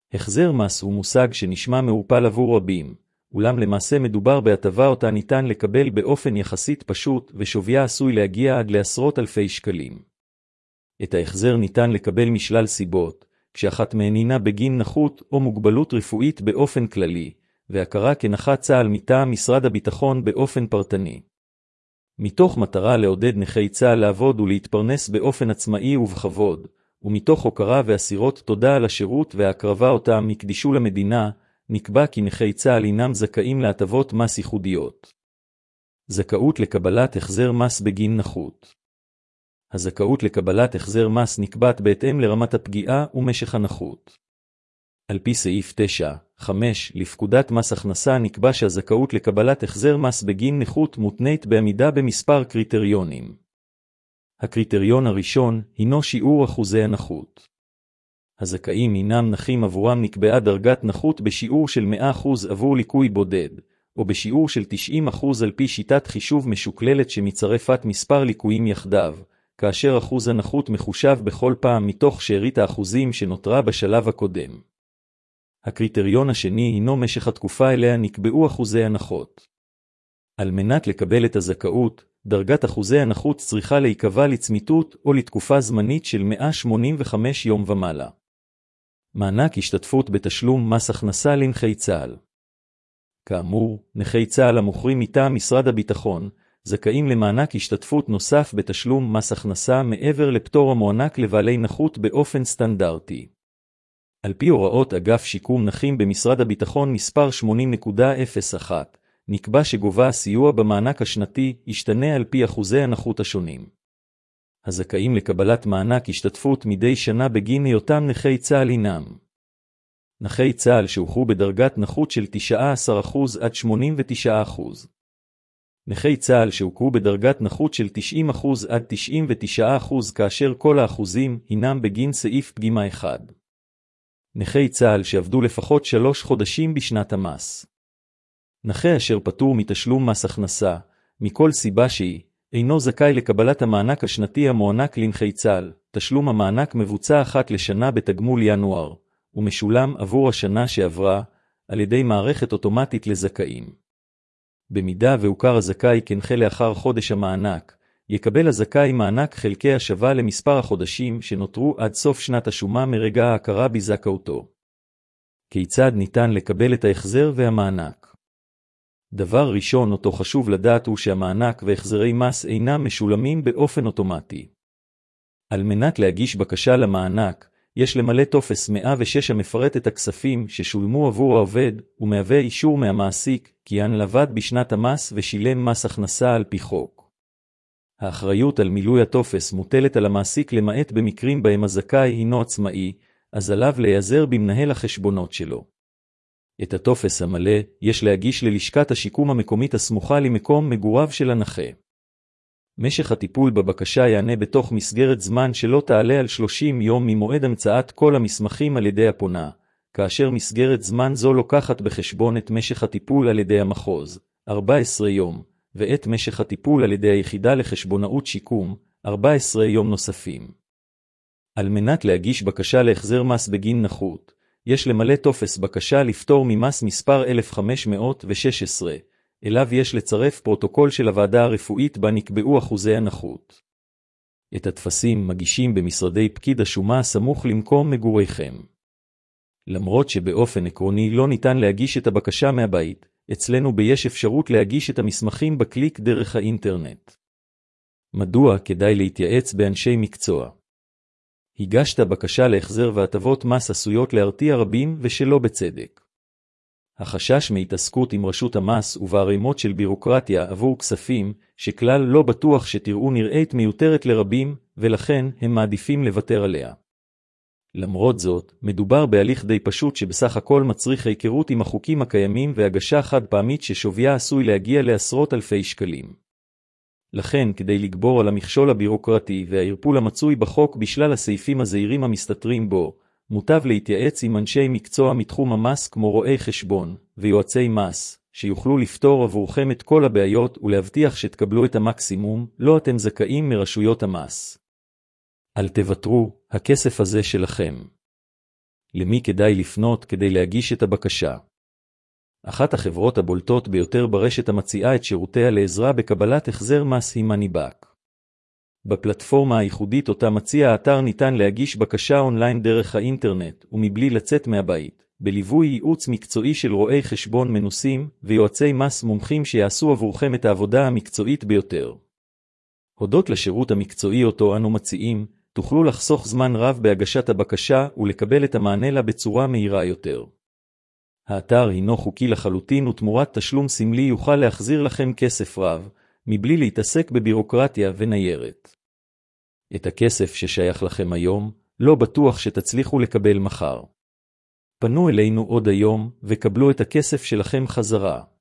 החזר מס הוא מושג שנשמע מעורפל עבור רבים, אולם למעשה מדובר בהטבה אותה ניתן לקבל באופן יחסית פשוט ושוויה עשוי להגיע עד לעשרות אלפי שקלים. את ההחזר ניתן לקבל משלל סיבות, כשאחת מהן הינה בגין נכות או מוגבלות רפואית באופן כללי, והכרה כנכת צה"ל מטעם משרד הביטחון באופן פרטני. מתוך מטרה לעודד נכי צה"ל לעבוד ולהתפרנס באופן עצמאי ובכבוד, ומתוך הוקרה ואסירות תודה על השירות וההקרבה אותם מקדישו למדינה, נקבע כי נכי צה"ל אינם זכאים להטבות מס ייחודיות. זכאות לקבלת החזר מס בגין נכות. הזכאות לקבלת החזר מס נקבעת בהתאם לרמת הפגיעה ומשך הנכות. על פי סעיף 9(5) לפקודת מס הכנסה נקבע שהזכאות לקבלת החזר מס בגין נכות מותנית בעמידה במספר קריטריונים. הקריטריון הראשון הינו שיעור אחוזי הנכות. הזכאים הינם נכים עבורם נקבעה דרגת נכות בשיעור של 100% עבור ליקוי בודד, או בשיעור של 90% על פי שיטת חישוב משוקללת שמצרפת מספר ליקויים יחדיו, כאשר אחוז הנכות מחושב בכל פעם מתוך שארית האחוזים שנותרה בשלב הקודם. הקריטריון השני הינו משך התקופה אליה נקבעו אחוזי הנחות. על מנת לקבל את הזכאות, דרגת אחוזי הנכות צריכה להיקבע לצמיתות או לתקופה זמנית של 185 יום ומעלה. מענק השתתפות בתשלום מס הכנסה לנכי צה"ל. כאמור, נכי צה"ל המוכרים מטעם משרד הביטחון, זכאים למענק השתתפות נוסף בתשלום מס הכנסה מעבר לפטור המוענק לבעלי נכות באופן סטנדרטי. על פי הוראות אגף שיקום נכים במשרד הביטחון מספר 80.01, נקבע שגובה הסיוע במענק השנתי ישתנה על פי אחוזי הנכות השונים. הזכאים לקבלת מענק השתתפות מדי שנה בגין היותם נכי צה"ל הינם נכי צה"ל שהוכרו בדרגת נכות של 19% עד 89%. נכי צה"ל שהוכרו בדרגת נכות של 90% עד 99% כאשר כל האחוזים הינם בגין סעיף פגימה 1. נכי צה"ל שעבדו לפחות 3 חודשים בשנת המס. נכה אשר פטור מתשלום מס הכנסה, מכל סיבה שהיא, אינו זכאי לקבלת המענק השנתי המוענק לנכי צה"ל. תשלום המענק מבוצע אחת לשנה בתגמול ינואר, ומשולם עבור השנה שעברה, על ידי מערכת אוטומטית לזכאים. במידה והוכר הזכאי כנכה לאחר חודש המענק, יקבל הזכאי מענק חלקי השווה למספר החודשים שנותרו עד סוף שנת השומה מרגע ההכרה בזכאותו. כיצד ניתן לקבל את ההחזר והמענק? דבר ראשון אותו חשוב לדעת הוא שהמענק והחזרי מס אינם משולמים באופן אוטומטי. על מנת להגיש בקשה למענק, יש למלא טופס 106 המפרט את הכספים ששולמו עבור העובד, ומהווה אישור מהמעסיק, כי עבד בשנת המס ושילם מס הכנסה על פי חוק. האחריות על מילוי הטופס מוטלת על המעסיק למעט במקרים בהם הזכאי הינו עצמאי, אז עליו להיעזר במנהל החשבונות שלו. את הטופס המלא יש להגיש ללשכת השיקום המקומית הסמוכה למקום מגוריו של הנכה. משך הטיפול בבקשה יענה בתוך מסגרת זמן שלא תעלה על 30 יום ממועד המצאת כל המסמכים על ידי הפונה, כאשר מסגרת זמן זו לוקחת בחשבון את משך הטיפול על ידי המחוז, 14 יום, ואת משך הטיפול על ידי היחידה לחשבונאות שיקום, 14 יום נוספים. על מנת להגיש בקשה להחזר מס בגין נכות, יש למלא טופס בקשה לפטור ממס מספר 1516, אליו יש לצרף פרוטוקול של הוועדה הרפואית בה נקבעו אחוזי הנכות. את הטפסים מגישים במשרדי פקיד השומה הסמוך למקום מגוריכם. למרות שבאופן עקרוני לא ניתן להגיש את הבקשה מהבית, אצלנו יש אפשרות להגיש את המסמכים בקליק דרך האינטרנט. מדוע כדאי להתייעץ באנשי מקצוע? הגשת בקשה להחזר והטבות מס עשויות להרתיע רבים ושלא בצדק. החשש מהתעסקות עם רשות המס ובערימות של בירוקרטיה עבור כספים, שכלל לא בטוח שתראו נראית מיותרת לרבים, ולכן הם מעדיפים לוותר עליה. למרות זאת, מדובר בהליך די פשוט שבסך הכל מצריך היכרות עם החוקים הקיימים והגשה חד פעמית ששוויה עשוי להגיע לעשרות אלפי שקלים. לכן, כדי לגבור על המכשול הבירוקרטי והערפול המצוי בחוק בשלל הסעיפים הזעירים המסתתרים בו, מוטב להתייעץ עם אנשי מקצוע מתחום המס כמו רואי חשבון ויועצי מס, שיוכלו לפתור עבורכם את כל הבעיות ולהבטיח שתקבלו את המקסימום, לא אתם זכאים מרשויות המס. אל תוותרו, הכסף הזה שלכם. למי כדאי לפנות כדי להגיש את הבקשה? אחת החברות הבולטות ביותר ברשת המציעה את שירותיה לעזרה בקבלת החזר מס היא MoneyBack. בפלטפורמה הייחודית אותה מציע האתר ניתן להגיש בקשה אונליין דרך האינטרנט ומבלי לצאת מהבית, בליווי ייעוץ מקצועי של רואי חשבון מנוסים ויועצי מס מומחים שיעשו עבורכם את העבודה המקצועית ביותר. הודות לשירות המקצועי אותו אנו מציעים, תוכלו לחסוך זמן רב בהגשת הבקשה ולקבל את המענה לה בצורה מהירה יותר. האתר הינו חוקי לחלוטין ותמורת תשלום סמלי יוכל להחזיר לכם כסף רב, מבלי להתעסק בבירוקרטיה וניירת. את הכסף ששייך לכם היום, לא בטוח שתצליחו לקבל מחר. פנו אלינו עוד היום וקבלו את הכסף שלכם חזרה.